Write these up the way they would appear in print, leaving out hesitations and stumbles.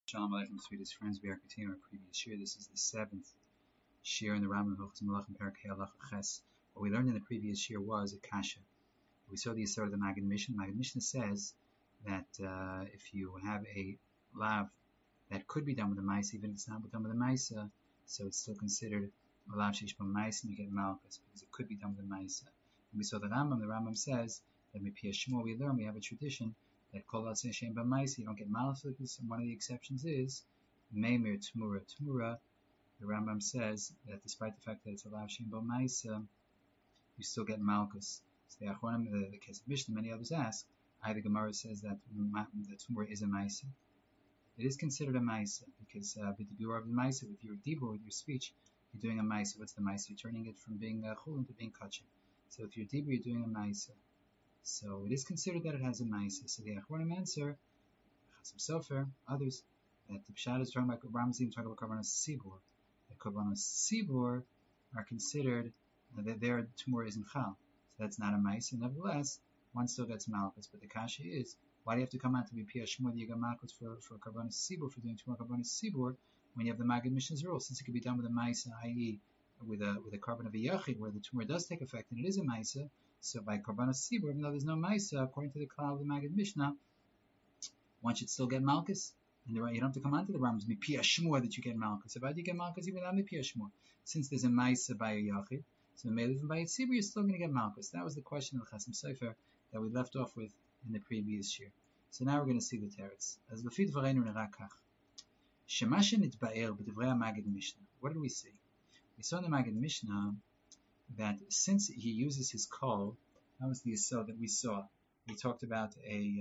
Shalom Aleichem, sweetest friends. We are continuing our previous year. This is the seventh shir in the Rambam Hilchos Malachim Perek Halacha Ches. What we learned in the previous year was a kasha. We saw the Yisod of the Maggid Mishnah. The Maggid Mishnah says that if you have a lav that could be done with a mice, even if it's not done with a mice, so it's still considered a lav sheish b'mice, and you get malchus because it could be done with a mice. And we saw the Rambam says that Mipia Shmuel we learn, we have a tradition that kol atzei shem b'maisi, you don't get malchus. And one of the exceptions is meimir tmura. Tmura, the Rambam says that despite the fact that it's a lav shem b'maisi, you still get malchus. So the Achronim, the case of Mishnah, many others ask. The Gemara says that the tmura is a maisa. It is considered a maisa because b'dibur of the maisa, with your dibur, with your speech, you're doing a maisa. What's the maisa? You're turning it from being chulin to being kachim. So if you're dibur, you're doing a maisa. So it is considered that it has a maisa. So the Achronim answer, Chasim Sofer, others, that the Pshat is talking about Ramzim, talking about Karbanos Sibur. The Karbanos Sibur are considered that their tumor isn't chal. So that's not a maisa. Nevertheless, one still gets malchus. But the kasha is, why do you have to come out to be Pia Shmuel that you get malchus for Karbanos Sibur, for doing tumor Karbanos Sibur, when you have the Maggid Mishnah's rule? Since it could be done with a maisa, i.e., with a carbon of a yachid, where the tumor does take effect and it is a maisa. So by Karbanos Sibur, even though there's no Maisa, according to the Klal of the Maggid Mishnah, one should still get Malchus. And you don't have to come onto the Rambam's Mipia Shmur that you get Malchus. So why do you get Malchus even without Mipia Shmur? Since there's a Maisa by a Yachid, so maybe even by a Sibur, you're still going to get Malchus. That was the question of the Chasim Sofer that we left off with in the previous year. So now we're going to see the teretz. As Lefit Vareinu Nerakach. Shemashin Nitba'er B'divrei Maggid Mishnah. What did we see? We saw in the Maggid Mishnah that since he uses his kol, that was the yisod that we saw. We talked about a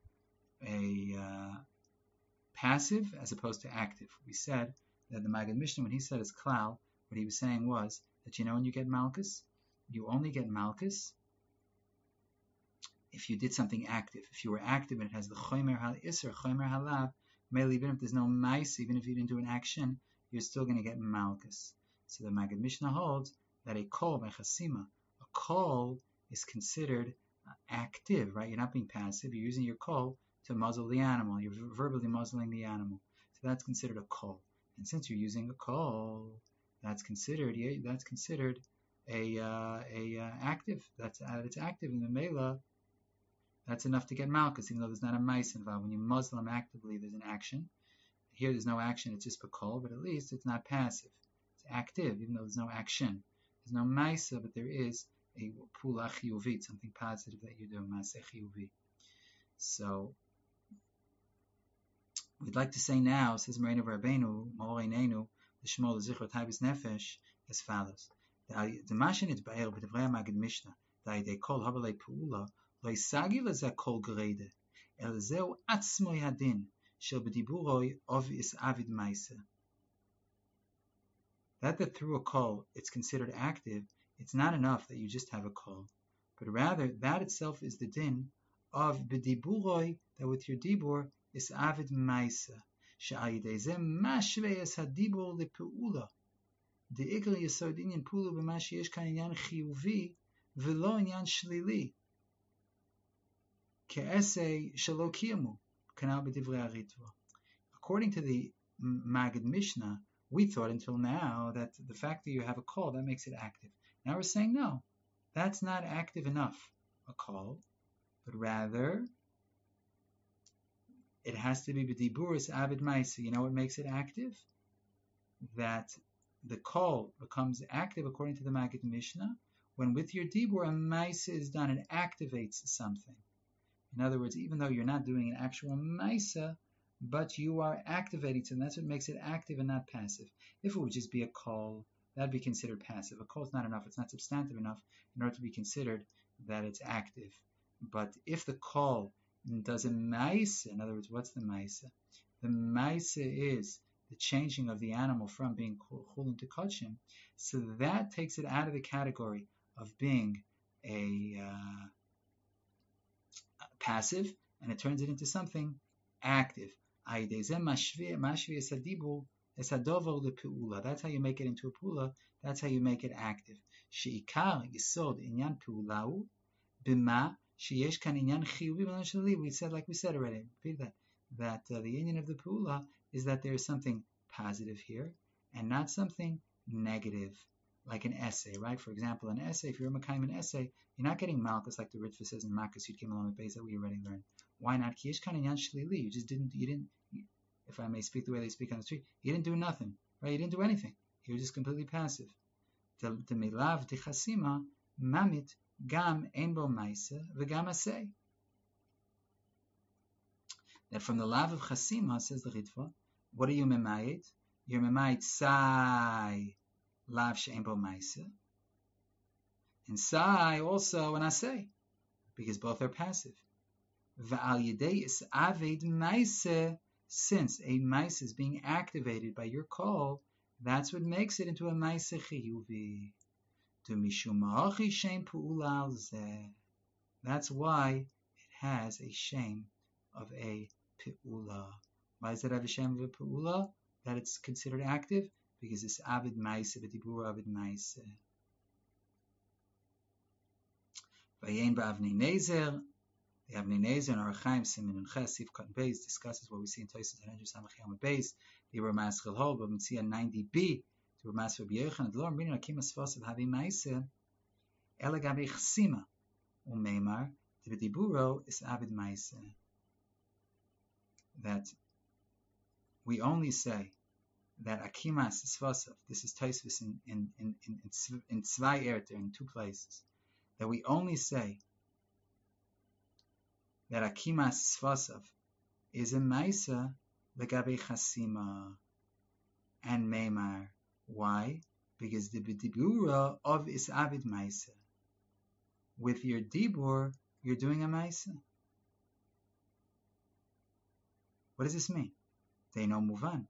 passive as opposed to active. We said that the Maggid Mishnah, when he said his klal, what he was saying was that when you get malchus, you only get malchus if you did something active. If you were active and it has the chomer hal iser, chomer halav, maybe even if there's no mice, even if you didn't do an action, you're still going to get malchus. So the Maggid Mishnah holds that a kol by chasima, a kol is considered active, right? You're not being passive. You're using your kol to muzzle the animal. You're verbally muzzling the animal. So that's considered a kol. And since you're using a kol, that's considered a active. It's active in the mela. That's enough to get malchus, even though there's not a mice involved. When you muzzle them actively, there's an action. Here, there's no action. It's just a kol, but at least it's not passive. It's active, even though there's no action. There's no maisa, but there is a pula chiyuvit, something positive that you do, maaseh chiyuvi. So, we'd like to say now, says Moreinu Rabbeinu, Moreinu, the Shmuel, the Zichron Taibis Nefesh, as follows. The Mashin it ba'er b'divrei Maggid Mishnah, they call habalei pu'ula, lo yisagi lezeh kol gerede, el zeu atzmo yadin, shel b'diburoi of is avid maisa. That through a kol, it's considered active, it's not enough that you just have a kol, but rather that itself is the din of b'diburoi, that with your dibur is avid maisa. She'ayidei mashve es hadibur lepeula. The ikar yesod inyan pulu b'mashi yesh kan inyan chiyuvi v'lo inyan shlili. Ke'esei shelo kiyamu kanal b'divrei aritva. According to the Maggid Mishnah, we thought until now that the fact that you have a call, that makes it active. Now we're saying no, that's not active enough, a call, but rather it has to be b'diburis avid maisa. You know what makes it active? That the call becomes active according to the Maggid Mishnah when with your dibur a maisa is done, it activates something. In other words, even though you're not doing an actual maisa, but you are activating it, and that's what makes it active and not passive. If it would just be a call, that'd be considered passive. A call is not enough, it's not substantive enough in order to be considered that it's active. But if the call does a maisa, in other words, what's the maisa? The maisa is the changing of the animal from being chulin to kachim, so that takes it out of the category of being a passive, and it turns it into something active. That's how you make it into a pula. That's how you make it active. Sheikar yisod inyan pulau b'ma sheyesh kan inyan chiyuvi. We said, like we said already. Repeat that. that the union of the Pa'ula is that there is something positive here and not something negative, like an essay, right? For example, an essay, if you're a Makayim an essay, you're not getting Malchus like the Ritva says in Makkos Yud Gimel Amud Beis that we already learned. Why not? Ki yesh kan inyan shlili. You didn't, if I may speak the way they speak on the street, you didn't do nothing, right? You didn't do anything. You were just completely passive. The milav de chasima mamit gam ein bo maisa v'gam asay. That from the lav of chasima, says the Ritva, what are you memayit? You're memayit sai lav she'en bo maisa, and sai also an asay, because both are passive. V'al yedei is aved maisa, since a maisa is being activated by your call, that's what makes it into a maisa chiyuvi. To mishum ha'achi shem pu'ula al zeh. That's why it has a shame of a pe'ula. Why does it have a shame of a pe'ula? That it's considered active? Because it's avid maisa, v'dibur avid maisa. Vayen ba'avnei nezer. The Avnei Nezer and Arachaim Simin and Ches Sif Cotton Beis discusses what we see in Tosfos and Andrew Samach Yom Beis. The Ramas Chilhol, but Mitzia 90b. The Ramas Rabbi Yochanan Dlor Minin Akim Asfos of Havi Maisa Elagabe Chsima Umeimar the B'diburo is Avid Maisa. That we only say that Akimas Sfosav. This is Tosfos in Tzvai Erter in two places. That we only say that Akimas Sfasav is a Maisa Legabe Chasima and Meimar. Why? Because the Dibura of is Avid Maisa. With your Dibur, you're doing a Maisa. What does this mean? They know Muvan.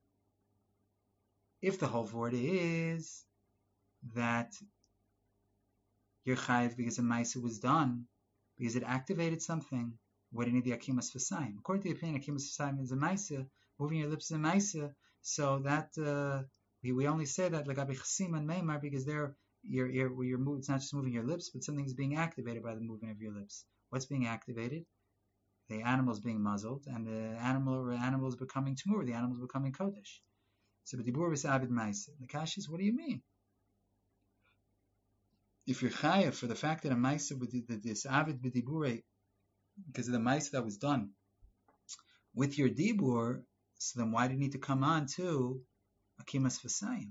If the whole word is that you're Chayiv because a Maisa was done, because it activated something, what do you need the Akimas Fasayim? According to the opinion, Akimas Fasayim is a Maisa, moving your lips is a Maisa, so that we only say that Lagabi Chasim and Meimar because it's not just moving your lips, but something's being activated by the movement of your lips. What's being activated? The animal's being muzzled, and the animal is becoming Tmur, the animal is becoming Kodesh. So B'dibur is Avid Maisa. The Kash is, what do you mean? If you're chayav for the fact that a ma'aser with this avid b'dibure, because of the ma'aser that was done with your dibur, so then why do you need to come on to akimas fasayim?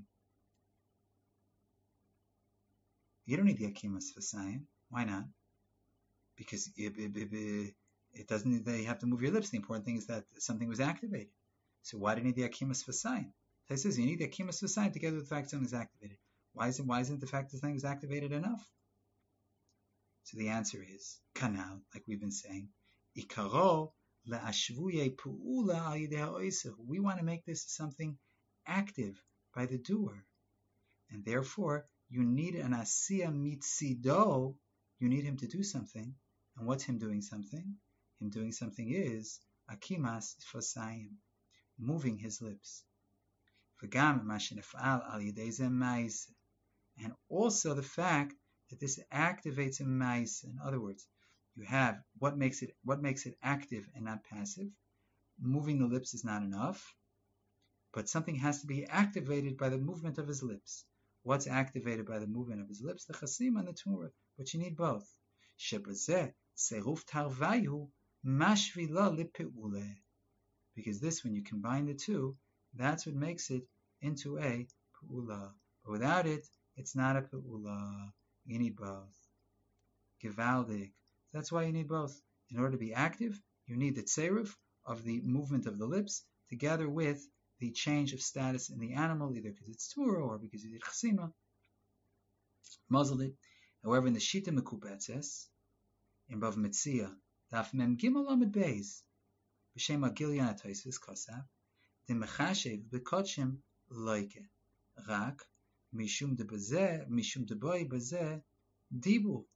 You don't need the akimas fasayim. Why not? Because it doesn't. They have to move your lips. The important thing is that something was activated. So why do you need the akimas fasayim? He says you need the akimas fasayim together with the fact something is activated. Why isn't the fact that something is activated enough? So the answer is kanal, like we've been saying. Ikaro la'ashvuye pu'ula al yidei ha'oiser. We want to make this something active by the doer, and therefore you need an asiya mitzido. You need him to do something, and what's him doing something? Him doing something is akimas fasayim, moving his lips. V'gam mashenefal al yidei zeh ma'aser. And also the fact that this activates a ma'aser. In other words, you have what makes it active and not passive. Moving the lips is not enough, but something has to be activated by the movement of his lips. What's activated by the movement of his lips? The chasim and the tumura. But you need both. Shebazeh seruf tarvayu mashvila lipeule. Because this, when you combine the two, that's what makes it into a pe'ula. But without it, it's not a pe'ula. You need both. Givaldik. That's why you need both. In order to be active, you need the tseruf of the movement of the lips together with the change of status in the animal, either because it's tura or because it's chasima. Muzzled. However, in the Shita Mekubetzes, in Bav Metzia, Daf Mem Gimel Amud Beis, B'Shem Agilyan HaTosfos Kosav, the Mechashev B'Kodshim Loike, Rak, Mishum de Bazeh, Mishum de Boy Bazeh, Dibu.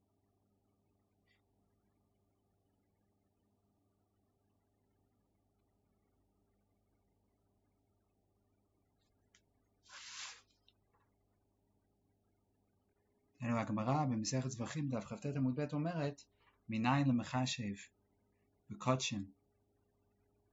הגמרא במסכת זבחים דף כ"ט עמוד ב' אומרת מניין למחשב בקודשם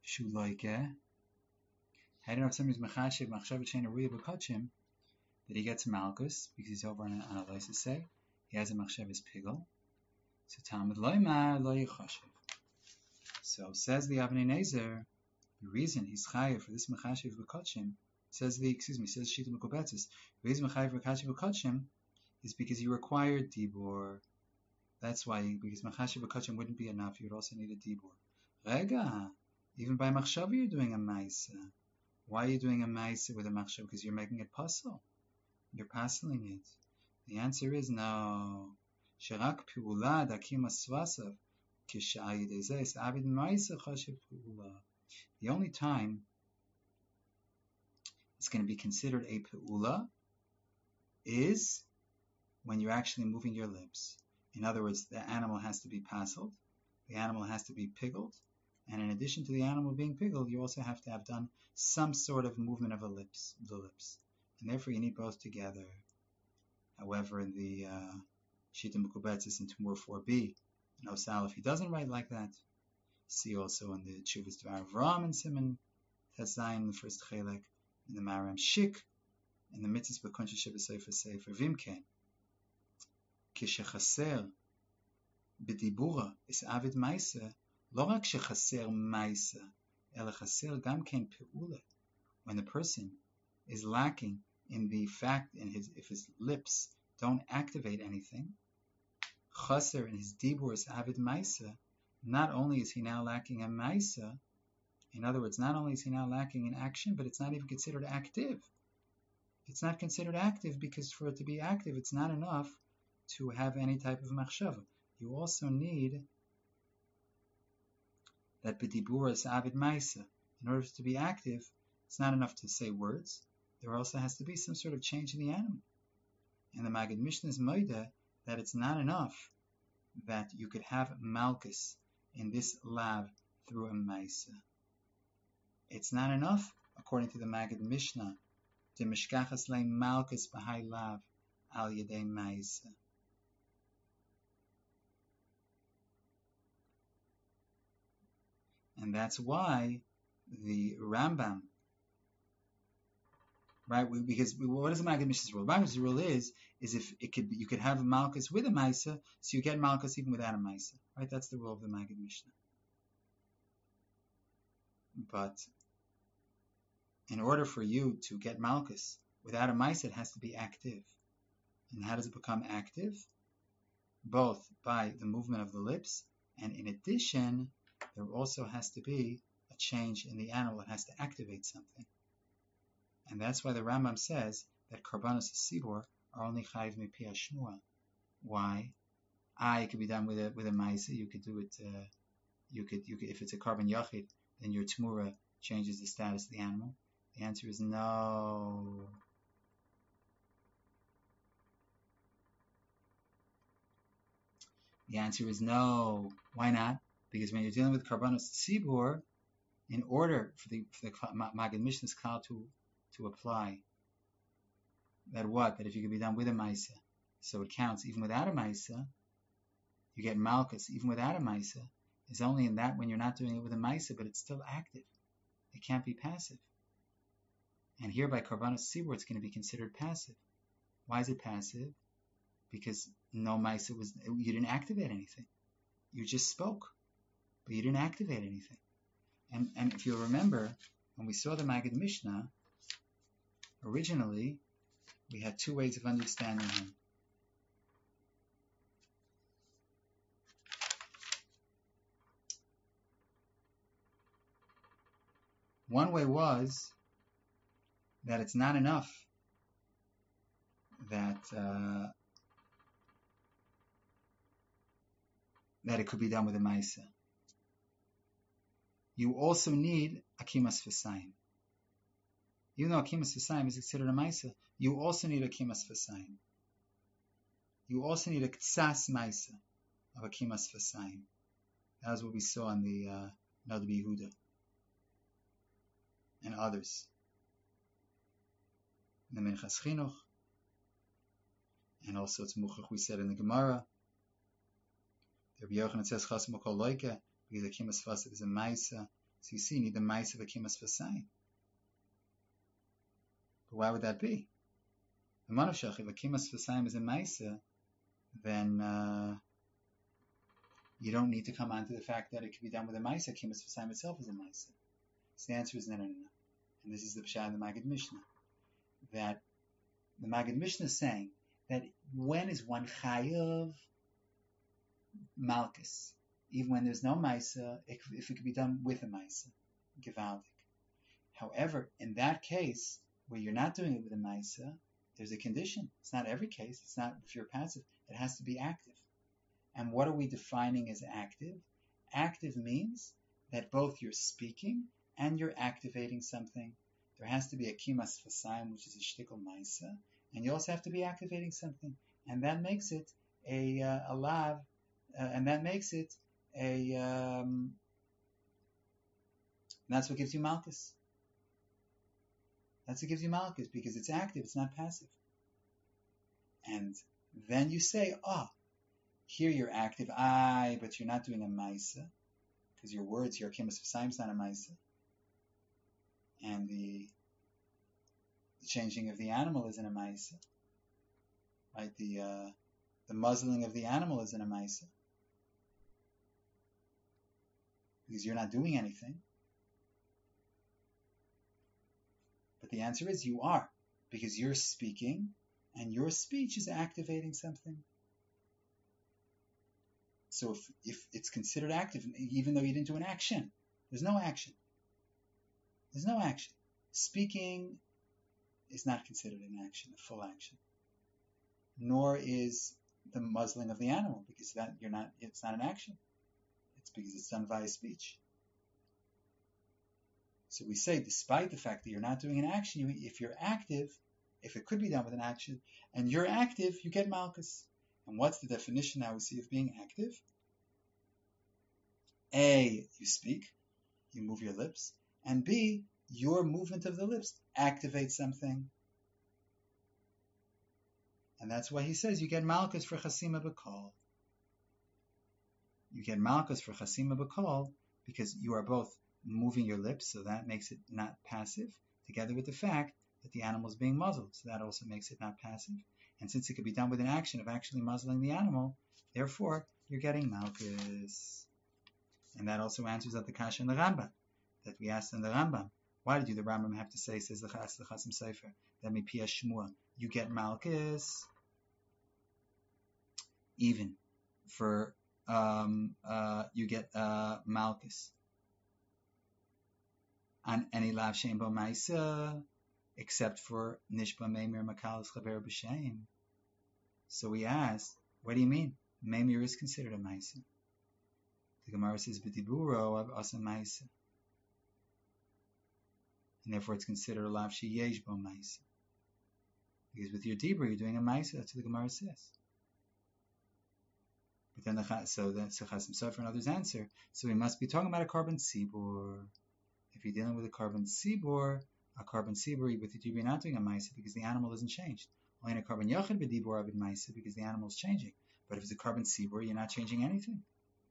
Shulaike. How do you know if somebody's machashiv machshav chain a ruya b'kachim that he gets malchus because he's over on a license say he has a machshav is pigel? So Talmud loymar lo yichashiv. So says the Avnei Nezer, the reason he's chayav for this machashiv b'kachim says Shita Mekubetzes. The reason Mechayiv Machashiv B'Kachim is because you required Dibur. That's why, because Machashiv B'Kachim wouldn't be enough, you would also need a Dibur. Rega, even by Machshav you're doing a Maisa. Why are you doing a Maisa with a Machshav? Because you're making it puzzle. You're puzzling it. The answer is no. Sherak Pi'ula Dakim Asvasav Kishayid Ezes Abid Maisa Chashiv Pi'ula. The only time it's going to be considered a pe'ula is when you're actually moving your lips. In other words, the animal has to be pasled, the animal has to be piggled, and in addition to the animal being piggled, you also have to have done some sort of movement of the lips. And therefore you need both together. However, in the Shita Mekubetzes in Tumur 4b, no Salaf, he doesn't write like that. See also in the Tshuvas Dvar Avram and Simon Tezayin, the first Chelek, in the Maram Shik, in the Mitzvahs B'Kuncha Sheb'Sefer Sefer Vimken, Kishechaser B'Dibura is Avid Maisa, Lo Rak Shechaser Maisa, Ela Chaser Gam Ken Pe'ula. When the person is lacking in the fact, if his lips don't activate anything, Chaser in his Dibur is Avid Maisa. Not only is he now lacking a Maisa, in other words, not only is he now lacking in action, but it's not even considered active. It's not considered active because for it to be active, it's not enough to have any type of machshava. You also need that b'dibura is avid maisa. In order to be active, it's not enough to say words. There also has to be some sort of change in the animal. And the Maggid Mishnah is moida that it's not enough that you could have malchus in this lav through a maisa. It's not enough, according to the Maggid Mishnah, to mishkachas lein malchus b'hai lav al yedei maisa. And that's why the Rambam, right? Because what is the Maggid Mishnah's rule? The Maggid Mishnah's rule is if you could have a malchus with a maisa, so you get malchus even without a maisa, right? That's the rule of the Maggid Mishnah. But in order for you to get malchus without a maisa, it has to be active. And how does it become active? Both by the movement of the lips, and in addition, there also has to be a change in the animal. It has to activate something. And that's why the Rambam says that karbanos sibor are only chayiv mipi hashmua. Why? It could be done with a maisa. You could do it. You could if it's a carbon yachid, then your tmura changes the status of the animal. The answer is no. The answer is no. Why not? Because when you're dealing with karbanos tzibur, in order for the Maggid Mishnah's klal to apply, that if you could be done with a maisa, so it counts even without a maisa, you get malchus even without a maisa, is only in that when you're not doing it with a maisa, but it's still active. It can't be passive. And here by karbanos tzibur, it's going to be considered passive. Why is it passive? Because no maisa you didn't activate anything. You just spoke, but you didn't activate anything. And if you'll remember, when we saw the Maggid Mishnah, originally, we had two ways of understanding him. One way was that it's not enough that it could be done with a maisa. You also need akimas v'sayim. Even though akimas v'sayim is considered a maisa, you also need akimas v'sayim. You also need a ktsas maisa of akimas v'sayim. That was what we saw in the Nod Yehuda and others. In the Minchas Chinuch, and also it's muchach we said in the Gemara. The Rabbi Yochanan says chas mokol loike because akimas v'sayim is a maisa. So you see, you need the Maisa of Akimas Vasayim. But why would that be? The Manavshach, if Akimas Vasayim is a Maisa, then you don't need to come on to the fact that it can be done with a Maisa. Akimas Vasayim itself is a Maisa. So the answer is no. And this is the Pshat of the Magid Mishnah. That the Magid Mishnah is saying that when is one Chayav Malkus? Even when there's no Maisa, if it could be done with a Maisa. Givaldik. However, in that case, where you're not doing it with a Maisa, there's a condition. It's not every case. It's not if you're passive. It has to be active. And what are we defining as active? Active means that both you're speaking and you're activating something. There has to be a kimas fasayim, which is a shtikal maisa, and you also have to be activating something, and that makes it a lav, and that makes it a that's what gives you malchus. That's what gives you malchus, because it's active, it's not passive. And then you say, here you're active, but you're not doing a maisa, because your words, your kimas fasayim is not a maisa. And the changing of the animal isn't a maisa, right? The muzzling of the animal isn't a maisa, because you're not doing anything. But the answer is you are, because you're speaking, and your speech is activating something. So if it's considered active, even though you didn't do an action, there's no action. There's no action. Speaking is not considered an action, a full action. Nor is the muzzling of the animal, because it's not an action. It's because it's done via speech. So we say, despite the fact that you're not doing an action, if you're active, if it could be done with an action, and you're active, you get malchus. And what's the definition now we see of being active? A, you speak, you move your lips, and B, your movement of the lips activates something. And that's why he says you get malchus for chasima b'kol. You get malchus for chasima b'kol because you are both moving your lips, so that makes it not passive, together with the fact that the animal is being muzzled, so that also makes it not passive. And since it could be done with an action of actually muzzling the animal, therefore you're getting malchus. And that also answers up the kasha in the Rambam that we asked in the Rambam. Why did the Rambam have to say, says the Chasim Sefer, that mi pia shmua, you get malchus even for you get malchus on any lav shem bo ma'isa, except for nishba meimir makalas chaver b'shem. So we asked, what do you mean? Meimir is considered a ma'isa. The Gemara says b'diburo of asa ma'isa, and therefore it's considered a lav sheyesh bo ma'isa, because with your dibur you're doing a ma'isa. That's what the Gemara says. But then so Chasim Sofer and others answer, so we must be talking about a carbon sibur. If you're dealing with a carbon sibur with the dibur you're not doing a ma'isa because the animal isn't changed. Only in a carbon yachid b'dibur avid ma'isa because the animal is changing. But if it's a carbon sibur, you're not changing anything.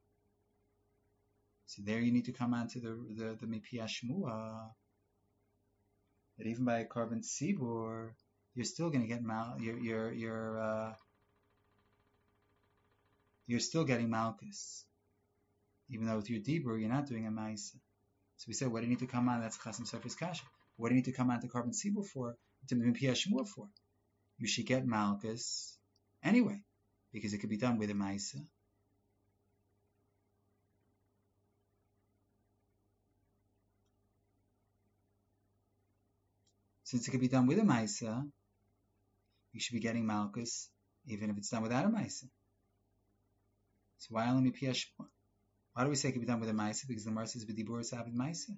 So there you need to come on to the mipia shmua, that even by a carbon sibur, you're still going to get you're still getting malchus, even though with your dibur you're not doing a ma'isa. So we said, what do you need to come on? That's Chasim Sofer's kasha. What do you need to come on to carbon sibur for? To mipia shmua for? You should get malchus anyway, because it could be done with a ma'isa. Since it could be done with a ma'isa, you should be getting malchus even if it's done without a ma'isa. So why only mipia shmua? Why do we say it could be done with a ma'isa? Because the Gemara says b'dibur is avid ma'isa.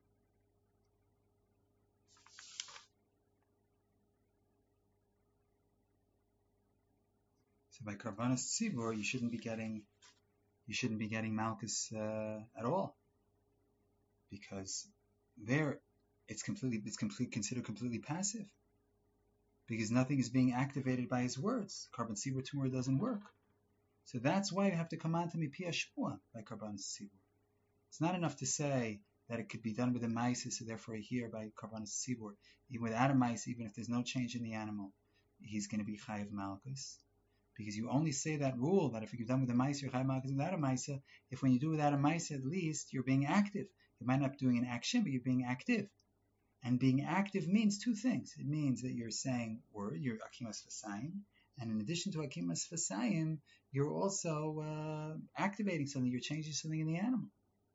So by karbanos tzibur, you shouldn't be getting malchus at all, because there it's considered completely passive, because nothing is being activated by his words. Carbon tzibur tumor doesn't work. So that's why you have to come on to mi pia shmua by karbanos tzibur. It's not enough to say that it could be done with a maisa, so therefore here by Karbanos Tzibur, even without a maisa, even if there's no change in the animal, he's going to be chayiv malchus. Because you only say that rule that if you're done with a maisa, you're chayiv malchus without a maisa. If when you do without a maisa, at least you're being active. You might not be doing an action, but you're being active. And being active means two things. It means that you're saying word, you're akimas fasayim, and in addition to akimas fasayim, you're also activating something. You're changing something in the animal.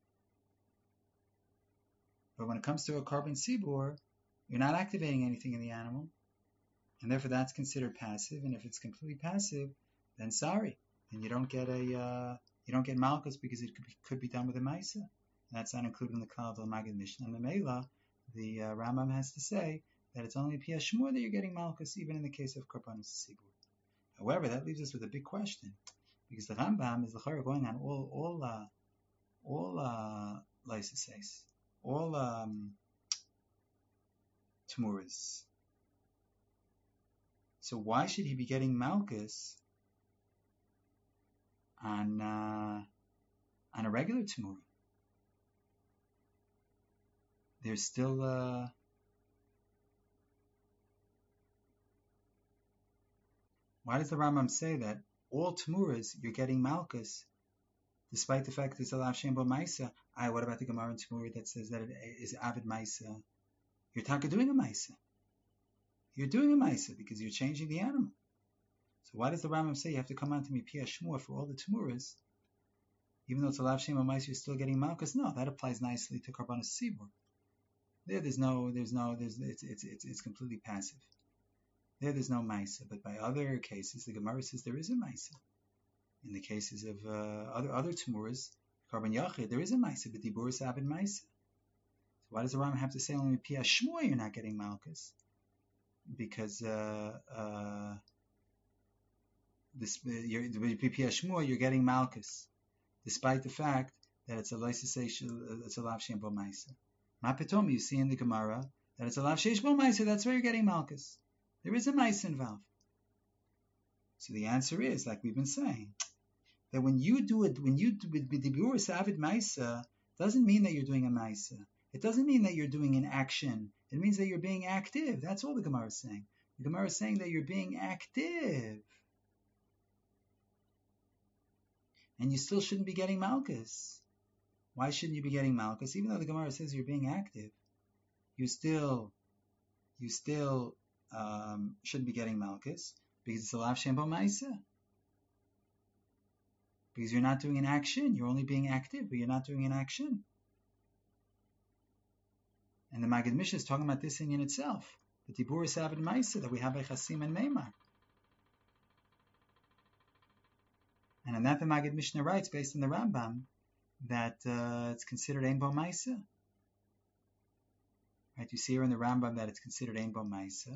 But when it comes to a carbon tzibur, you're not activating anything in the animal, and therefore that's considered passive. And if it's completely passive, then sorry, and you don't get malchus because it could be done with a maisa, and that's not included in the klal of the Magid Mishnah. And the Meila, the Rambam has to say that it's only Piyah Shmur that you're getting malchus, even in the case of Karbanos Tzibur. However, that leaves us with a big question, because the Rambam is l'chara going on all lysosays, all temuras. So why should he be getting malchus on a regular temura? There's still why does the Rambam say that all temuras you're getting malchus, despite the fact that it's a lav shem bo maisa? What about the Gemara in Temura that says that it is avid maisa? You're taka doing a maisa. You're doing a maisa because you're changing the animal. So why does the Rambam say you have to come on to me piyah shmur for all the temuras, even though it's a lav shem bo maisa, you're still getting malchus? No, that applies nicely to Karbanos Tzibur. It's completely passive. There's no maisa, but by other cases, the Gemara says there is a maisa. In the cases of other temuras, Karban Yachid, there is a maisa, but Dibur is avid maisa. So why does the Rambam have to say only Piyah Shmur you're not getting malchus? Because Piyah Shmur you're getting malchus, despite the fact that it's a lav shem bo maisa. Mapitom, you see in the Gemara that it's a lav sheish bo maisa. That's where you're getting malchus. There is a maisa involved. So the answer is, like we've been saying, that when you do with Dibur Savid Maisa, doesn't mean that you're doing a Maisa. It doesn't mean that you're doing an action. It means that you're being active. That's all the Gemara is saying. The Gemara is saying that you're being active. And you still shouldn't be getting malchus. Why shouldn't you be getting malchus? Even though the Gemara says you're being active, you still shouldn't be getting malchus, because it's a lav shem bo maisa. Because you're not doing an action, you're only being active, but you're not doing an action. And the Magid Mishnah is talking about this thing in itself, the Dibur Savid Maisa that we have by Chasim and Meimar. And on that the Magid Mishnah writes, based on the Rambam, that it's considered Ein Bo Maisa. Right? You see here in the Rambam that it's considered Ein Bo Maisa.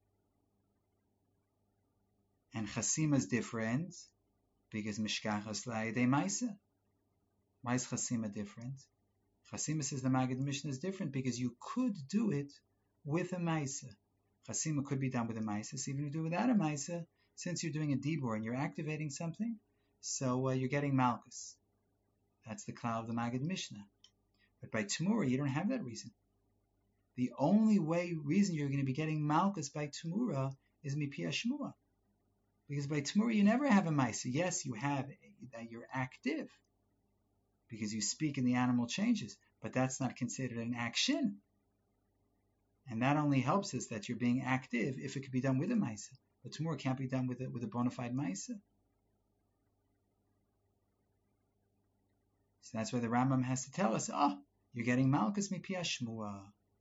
And Chasima is different because Mishkachas La'idei Maisa. Why is Chasima different? Chasima says the Magid Mishnah is different because you could do it with a Maisa. Chasima could be done with a Maisa. So even if you do it without a Maisa, since you're doing a Dibur and you're activating something, so you're getting Malchus. That's the klal of the Magid Mishnah. But by Temura, you don't have that reason. The only reason you're going to be getting Malchus by Temura is Mipiyah Shmua. Because by Temura, you never have a Maisa. Yes, you have that you're active, because you speak and the animal changes, but that's not considered an action. And that only helps us that you're being active if it could be done with a Maisa. But Temura can't be done with a bona fide Maisa. So that's why the Rambam has to tell us, you're getting Malchus Mipiyah Shmua.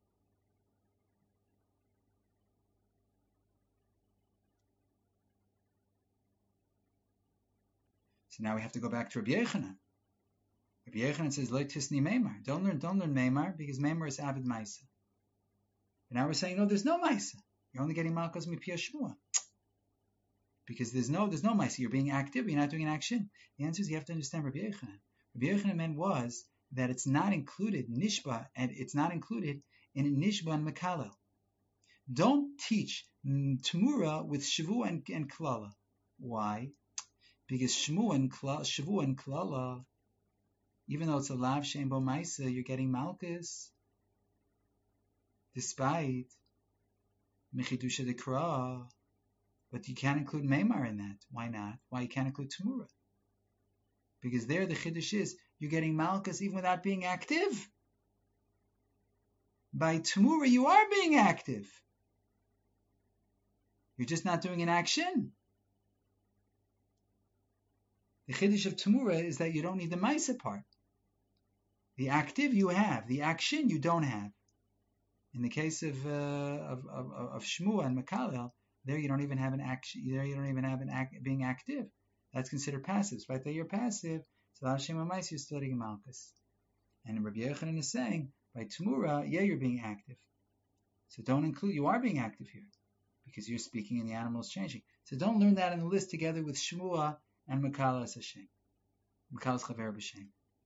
So now we have to go back to Rabbi Yechanan. Rabbi Yechanan says, Lo tisni Meimar. Don't learn Meimar, because Meimar is Avid Maisa. But now we're saying, no, there's no Maisa. You're only getting Malchus Mipiyah Shmua. Because there's no Maisa. You're being active, you're not doing an action. The answer is you have to understand Rabbi Yechanan. Rabbi Yechanan meant was that it's not included, Nishba, and it's not included in Nishba and Mekala. Don't teach Temura with Shavu and Klala. Why? Because Shavu and Klala, even though it's a lav shein bo maisa, you're getting malchus, despite mechidusha dekra. But you can't include meimar in that. Why not? Why you can't include tamura? Because there the chiddush is you're getting malchus even without being active. By tamura you are being active. You're just not doing an action. The chiddush of tamura is that you don't need the maisa part. The active you have, the action you don't have. In the case of Shmuel and Makalel, there you don't even have an action. There you don't even have being active. That's considered passive. Right there you're passive. So Hashem Amais, you're still getting malchus. And Rabbi Yochanan is saying by tamura, yeah, you're being active. So don't include. You are being active here because you're speaking and the animal is changing. So don't learn that in the list together with Shmuel and Makalas Hashem, Makalas Chaver B'Shem.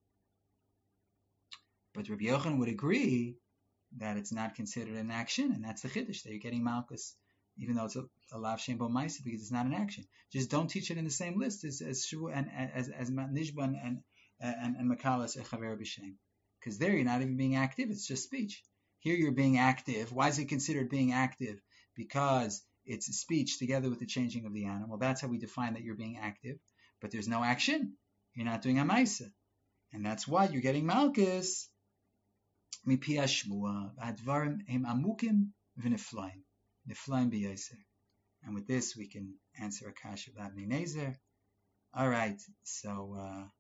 But Rabbi Yochanan would agree that it's not considered an action, and that's the chiddush that you're getting malchus, even though it's a lav shein bo ma'aseh, because it's not an action. Just don't teach it in the same list as Shavu and as Nishban and Makalas Chaver B'Shem, because there you're not even being active; it's just speech. Here you're being active. Why is it considered being active? Because it's speech together with the changing of the animal. That's how we define that you're being active. But there's no action. You're not doing a ma'aseh, and that's why you're getting malchus. And with this we can answer a kasha of Avnei Nezer. All right, so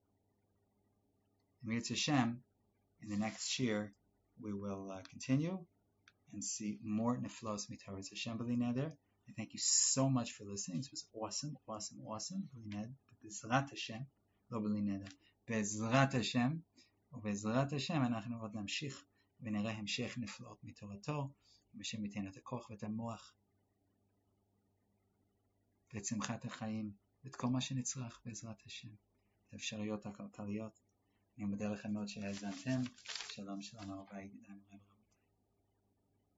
Amirat Hashem, in the next year we will continue and see more neflos mitaras Hashem B'li Neder. I thank you so much for listening. This was awesome. Bezrat Hashem, לא בלי נדר. בעזרת השם, ובעזרת השם אנחנו עוד נמשיך ונראה המשך נפלאות מתורתו, בשם ייתן את הכוח ואת המוח ואת שמחת החיים ואת כל מה שנצרך בעזרת השם, את האפשרויות הכלכליות. אני מודה לכם מאוד שהאזנתם. שלום הרב ידידיי.